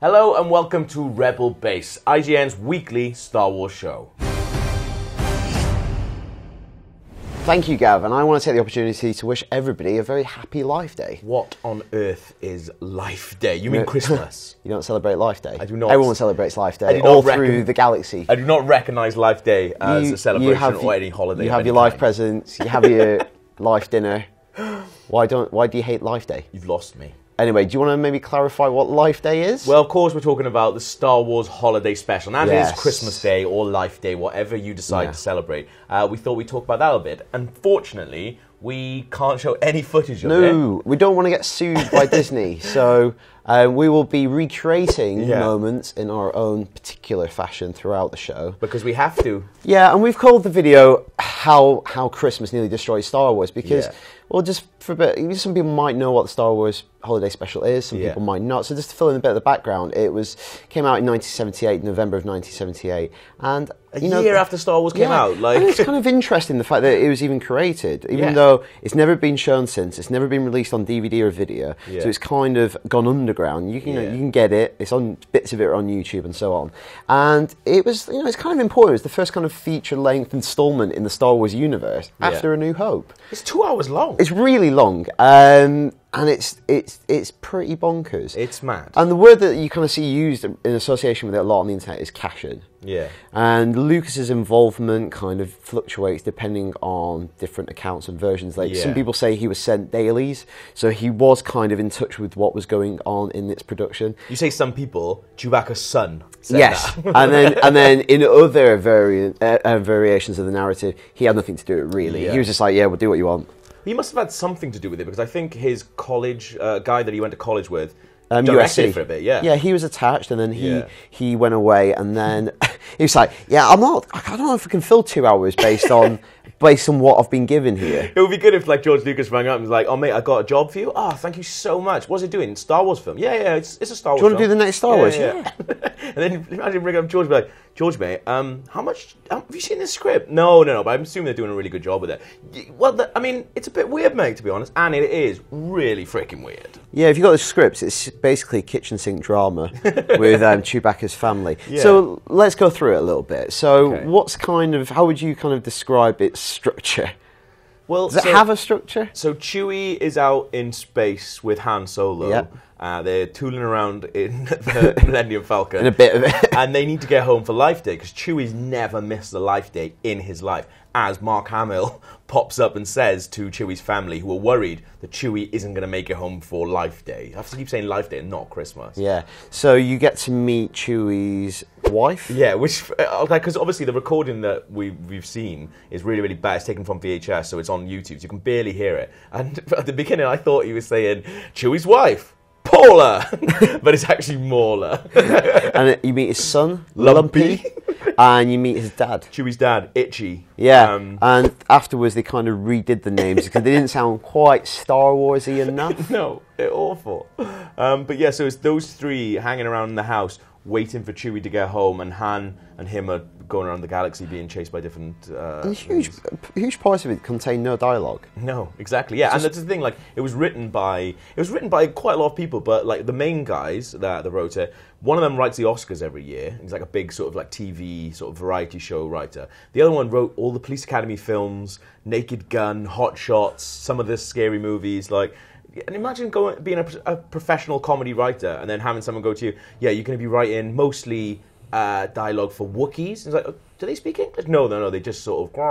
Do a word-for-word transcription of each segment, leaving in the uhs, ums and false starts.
Hello and welcome to Rebel Base, I G N's weekly Star Wars show. Thank you, Gav, and I want to take the opportunity to wish everybody a very happy Life Day. What on earth is Life Day? You mean Christmas? You don't celebrate Life Day? I do not. Everyone celebrates Life Day, I do not all reckon- through the galaxy. I do not recognise Life Day as You- a celebration you have, or any holiday. You of have any your life kind. presents, you have your life dinner. Why don't? Why do you hate Life Day? You've lost me. Anyway, do you want to maybe clarify what Life Day is? Well, of course, we're talking about the Star Wars Holiday Special. Now, Yes. it is Christmas Day or Life Day, whatever you decide Yeah. to celebrate. Uh, we thought we'd talk about that a bit. Unfortunately, we can't show any footage of it. No, we don't want to get sued by Disney, so uh, we will be recreating Yeah. moments in our own particular fashion throughout the show. Because we have to. Yeah, and we've called the video "How How Christmas Nearly Destroyed Star Wars" because, Yeah. well, just for a bit, some people might know what the Star Wars Holiday Special is, some Yeah. people might not. So just to fill in a bit of the background, it was came out in nineteen seventy-eight, November of nineteen seventy-eight, and A you know, year after Star Wars came yeah, out. Like, and it's kind of interesting the fact that it was even created, even Yeah. though it's never been shown since. It's never been released on D V D or video, Yeah. so it's kind of gone underground. You can Yeah. you can get it. It's on bits of it are on YouTube and so on. And it was you know it's kind of important. It was the first kind of feature length installment in the Star Wars universe Yeah. after A New Hope. it's two hours long. It's really long, um, and it's it's it's pretty bonkers. It's mad. And the word that you kind of see used in association with it a lot on the internet is cash-in. Yeah. And Lucas's involvement kind of fluctuates depending on different accounts and versions. Like some Yeah. people say he was sent dailies, so he was kind of in touch with what was going on in its production. You say some people, Chewbacca's son said Yes, that. and then and then in other variant uh, uh, variations of the narrative, he had nothing to do with it really. Yeah. He was just like, yeah, we'll do what you want. He must have had something to do with it because I think his college uh, guy that he went to college with Um, directed U S C for a bit. Yeah. yeah, he was attached, and then he Yeah. he went away, and then he was like, "Yeah, I'm not. I don't know if I can fill two hours based on based on what I've been given here." It would be good if like George Lucas rang up and was like, "Oh mate, I got a job for you. Oh, thank you so much. What's it doing? Star Wars film? Yeah, yeah, it's, it's a Star Wars. Do you want to do film. the next Star Yeah, Wars? yeah, yeah." And then imagine ringing up George and be like, "George, mate, um, how much um, have you seen this script?" No, no, no. But I'm assuming they're doing a really good job with it. Y- Well, the, I mean, it's a bit weird, mate, to be honest, and it is really freaking weird. Yeah, if you got the scripts, it's basically kitchen sink drama with um, Chewbacca's family. Yeah. So let's go through it a little bit. So, Okay. what's kind of how would you kind of describe its structure? Well, Does it so- have a structure? So Chewie is out in space with Han Solo. Yep. Uh, they're tooling around in the Millennium Falcon. In a bit of it. And they need to get home for Life Day, because Chewie's never missed a Life Day in his life. As Mark Hamill pops up and says to Chewie's family, who are worried that Chewie isn't going to make it home for Life Day. I have to keep saying Life Day and not Christmas. Yeah. So you get to meet Chewie's wife. Yeah, which, because obviously the recording that we, we've seen is really, really bad. It's taken from V H S, so it's on YouTube, so you can barely hear it. And at the beginning, I thought he was saying, Chewie's wife, Paula, but it's actually Mauler. And it- you meet his son, Lumpy. Lumpy, and you meet his dad. Chewie's dad, Itchy. Yeah, Um, and afterwards they kind of redid the names because they didn't sound quite Star Warsy enough. no, they're awful. Um, but yeah, so it's those three hanging around in the house, waiting for Chewie to get home, and Han and him are going around the galaxy being chased by different... Uh, And huge, huge parts of it contain no dialogue. No, exactly. Yeah, and that's the thing. Like, it was written by it was written by quite a lot of people, but like the main guys that that wrote it, one of them writes the Oscars every year. He's like a big sort of like T V sort of variety show writer. The other one wrote all the Police Academy films, Naked Gun, Hot Shots, some of the scary movies. Like, and imagine going being a, a professional comedy writer and then having someone go to you, yeah, you're going to be writing mostly uh, dialogue for Wookiees. It's like, oh, do they speak English? No, no, no. They just sort of.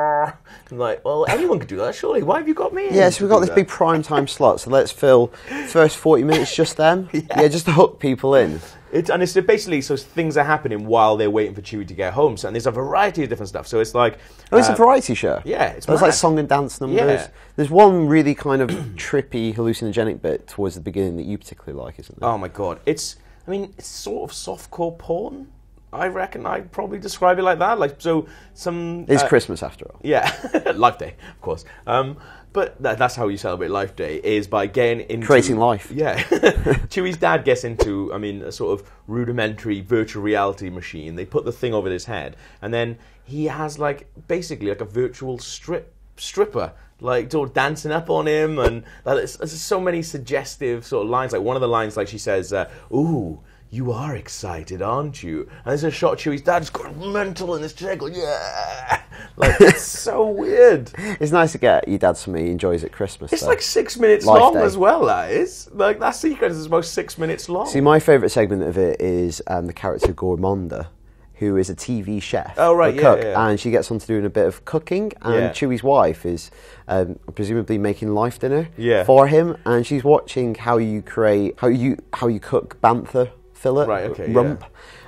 I'm like, well, anyone could do that, surely. Why have you got me? in Yeah, so to we've got do this that? big prime time slot, so let's fill first forty minutes just them. yeah. yeah, just to hook people in. It's, and it's basically, so things are happening while they're waiting for Chewie to get home. So, and there's a variety of different stuff. So it's like... Oh, it's uh, a variety show. yeah, it's There's mad. like song and dance numbers. Yeah. There's one really kind of trippy, hallucinogenic bit towards the beginning that you particularly like, isn't there? Oh my god. It's, I mean, it's sort of softcore porn. I reckon I'd probably describe it like that. Like, so some... It's uh, Christmas after all. Yeah, Life Day, of course. Um, but that, that's how you celebrate Life Day, is by getting into... Creating life. Yeah. Chewie's dad gets into, I mean, a sort of rudimentary virtual reality machine. They put the thing over his head, and then he has, like, basically like a virtual strip stripper, like, sort of dancing up on him, and like, there's, there's so many suggestive sort of lines. Like, one of the lines, like, she says, uh, ooh, you are excited, aren't you? And there's a shot of Chewie's dad just going mental in his chair, going, yeah. Like, it's so weird. It's nice to get your dad something he enjoys at Christmas. It's though. like six minutes Life long Day. as well, that is. Like, that sequence is about six minutes long. See, my favourite segment of it is um, the character Gourmanda, who is a T V chef, Oh, right, a yeah, cook, yeah. and she gets on to doing a bit of cooking, and Yeah. Chewie's wife is um, presumably making life dinner Yeah. for him, and she's watching how you create, how you how you cook bantha fillet, Right, okay, rump,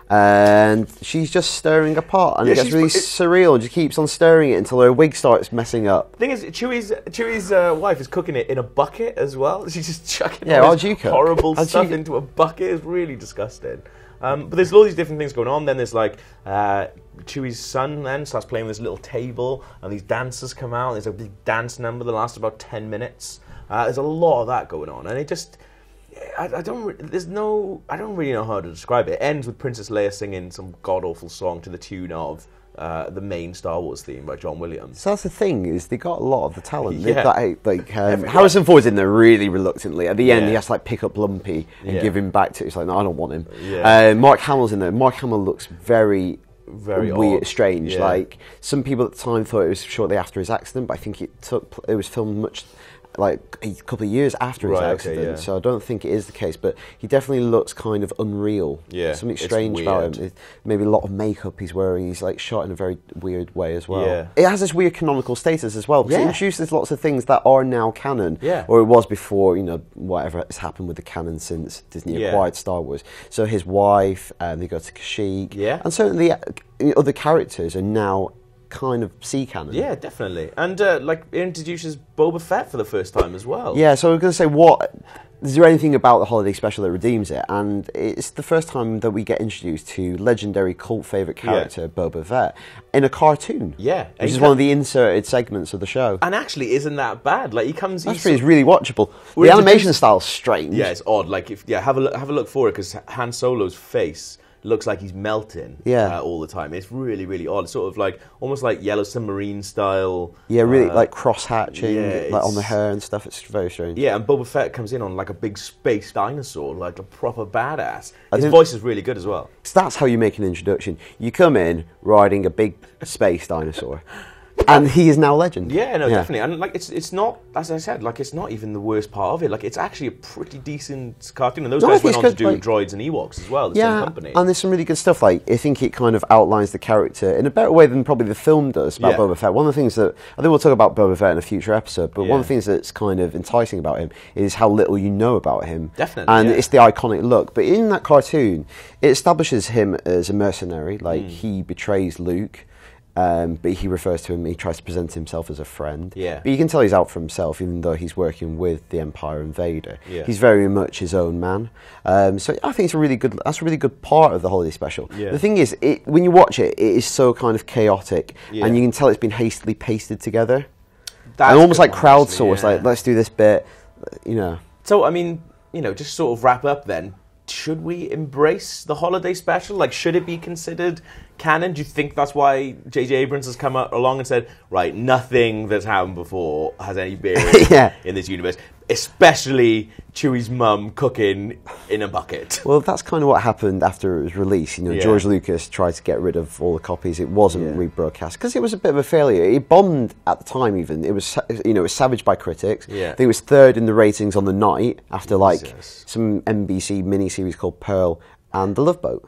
and she's just stirring a pot, and Yeah, it gets she's- really it- surreal, and she keeps on stirring it until her wig starts messing up. The thing is, Chewie's Chewie's uh, wife is cooking it in a bucket as well. She's just chucking Yeah, all how'd this you cook? horrible How'd stuff you- into a bucket. It's really disgusting. Um, but there's all these different things going on. Then there's like uh, Chewie's son then starts playing with this little table, and these dancers come out. There's a big dance number that lasts about ten minutes. Uh, there's a lot of that going on, and it just. I, I don't. re- There's no. I don't really know how to describe it. It ends with Princess Leia singing some god awful song to the tune of uh, the main Star Wars theme by John Williams. So that's the thing, is they got a lot of the talent. They- Yeah. Like, like um, Everyone. Harrison Ford's in there really reluctantly. At the end, Yeah. he has to like pick up Lumpy and Yeah. give him back to. It's like, no, I don't want him. Yeah. Uh, Mark Hamill's in there. Mark Hamill looks very, Very weird, odd. strange. Yeah. Like some people at the time thought it was shortly after his accident, but I think it took. It was filmed much. Like a couple of years after his Right, okay, accident, yeah. so I don't think it is the case. But he definitely looks kind of unreal. Yeah, something it's strange about weird. him. It- maybe a lot of makeup he's wearing. He's like shot in a very weird way as well. Yeah. It has this weird canonical status as well, because Yeah. it introduces lots of things that are now canon, Yeah. or it was before, you know, whatever has happened with the canon since Disney Yeah. acquired Star Wars. So his wife, um, they go to Kashyyyk, Yeah. and certainly uh, other characters are now kind of sea canon. Yeah, definitely. And uh, like it introduces Boba Fett for the first time as well. Yeah, so I was going to say, what is there anything about the holiday special that redeems it? And it's the first time that we get introduced to legendary cult favourite character Boba Fett in a cartoon. Yeah. Which And is he one of co- the inserted segments of the show. And actually, isn't that bad? Like he comes. That's he's pretty, it's really watchable. We're The animation introduced- style's strange. Yeah, it's odd. Like if yeah, have a look, have a look for it because Han Solo's face looks like he's melting. Yeah. Uh, all the time. It's really really odd. It's sort of like almost like Yellow Submarine style. Yeah, really, uh, like cross-hatching, yeah, like on the it's- hair and stuff. It's very strange. Yeah, and Boba Fett comes in on like a big space dinosaur, like a proper badass. I His think- voice is really good as well. So that's how you make an introduction. You come in riding a big space dinosaur, and he is now legend. Yeah, no, definitely. And like it's it's not, as I said, like it's not even the worst part of it. Like it's actually a pretty decent cartoon. And those No, I guys think went on it's to good, do like- Droids and Ewoks as well, the same Yeah, company. and there's some really good stuff. Like I think it kind of outlines the character in a better way than probably the film does about Yeah. Boba Fett. One of the things that I think we'll talk about Boba Fett in a future episode, but one of the Yeah. things that's kind of enticing about him is how little you know about him. Definitely, and yeah. it's the iconic look. But in that cartoon, it establishes him as a mercenary. Like Mm. he betrays Luke. Um, but he refers to him, he tries to present himself as a friend. Yeah. But you can tell he's out for himself, even though he's working with the Empire and Vader. Yeah. He's very much his own man. Um, so I think it's a really good, that's a really good part of the holiday special. Yeah. The thing is, it, when you watch it, it is so kind of chaotic, Yeah. and you can tell it's been hastily pasted together. That's and almost a good like one, actually, crowdsourced, yeah. like, let's do this bit, you know. So, I mean, you know, just sort of wrap up then. Should we embrace the holiday special? Like, should it be considered canon? Do you think that's why J J Abrams has come up along and said, right, nothing that's happened before has any bearing Yeah. in this universe, especially Chewie's mum cooking in a bucket? Well, that's kind of what happened after it was released. You know, Yeah. George Lucas tried to get rid of all the copies. It wasn't Yeah. rebroadcast because it was a bit of a failure. It bombed at the time. Even it was, sa- you know, it was savaged by critics. Yeah. I think it was third in the ratings on the night after like Jesus. some N B C miniseries called Pearl and The Love Boat.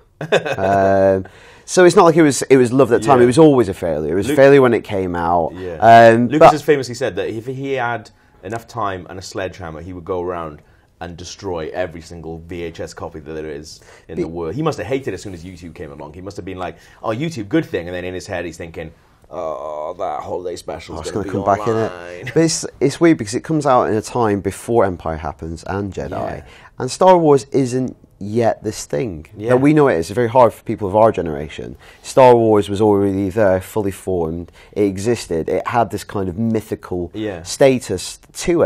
um, so it's not like it was it was loved at the time. Yeah. It was always a failure. It was Luke- a failure when it came out. Yeah. Um, Lucas but- has famously said that if he had enough time and a sledgehammer, he would go around and destroy every single V H S copy that there is in the world. He must have hated it as soon as YouTube came along. He must have been like, oh, YouTube, good thing. And then in his head, he's thinking, oh, that holiday special Oh, is it's going going to to be come online. back in it. But it's, it's weird because it comes out in a time before Empire happens and Jedi. Yeah. And Star Wars isn't yet this thing. Yeah. That we know it is. It's very hard for people of our generation. Star Wars was already there, fully formed. It existed. It had this kind of mythical Yeah. status to it.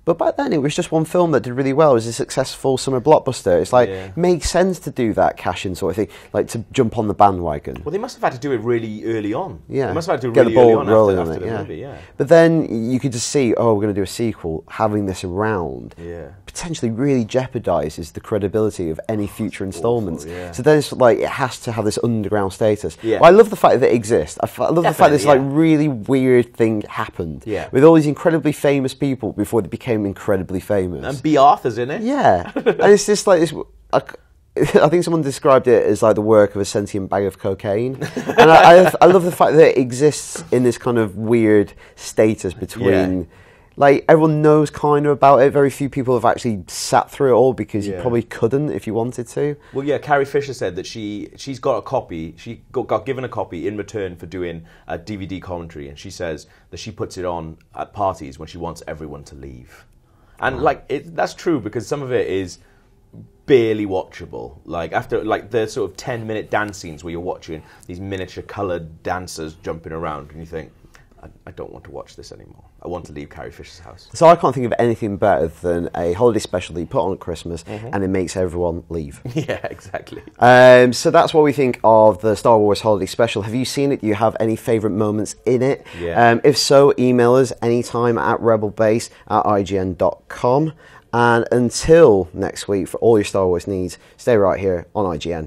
But back then, it was just one film that did really well. It was a successful summer blockbuster. It's like, Yeah. it makes sense to do that cash-in sort of thing, like to jump on the bandwagon. Well, they must have had to do it really early on. Yeah. They must have had to do it Get really the ball early on rolling after, on after it, the yeah. movie, yeah. But then you could just see, oh, we're going to do a sequel. Having this around Yeah. potentially really jeopardizes the credibility of any future installments. yeah. So then it's like, it has to have this underground status. Yeah. Well, I love the fact that it exists. I, f- I love the fact that this like Definitely, really weird thing happened. Yeah. With all these incredibly famous people before they became incredibly famous. And B. Arthur's in it. Yeah, and it's just like this. I, I think someone described it as like the work of a sentient bag of cocaine, and I, I, I love the fact that it exists in this kind of weird status between. Yeah. Like, everyone knows kind of about it. Very few people have actually sat through it all because you Yeah. probably couldn't if you wanted to. Well, yeah, Carrie Fisher said that she, she's got a copy, she got, got given a copy in return for doing a D V D commentary, and she says that she puts it on at parties when she wants everyone to leave. And, like, it, that's true, because some of it is barely watchable. Like, after, like, the sort of ten-minute dance scenes where you're watching these miniature coloured dancers jumping around, and you think, I, I don't want to watch this anymore. I want to leave Carrie Fisher's house. So I can't think of anything better than a holiday special that you put on at Christmas Mm-hmm. and it makes everyone leave. Yeah, exactly. Um, so that's what we think of the Star Wars Holiday Special. Have you seen it? Do you have any favourite moments in it? Yeah. Um, if so, email us anytime at rebelbase at I G N dot com. And until next week, for all your Star Wars needs, stay right here on I G N.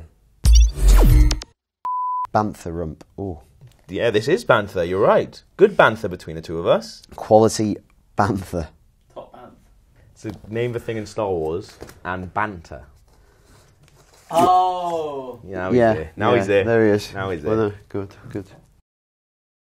Bantha rump. Ooh. Yeah, this is Bantha, you're right. Good Bantha between the two of us. Quality Bantha. Top band. So name the thing in Star Wars and banter. Oh. Yeah, now he's Yeah. there. Now yeah, he's there. There he is. Now he's Well, there. no, good, good.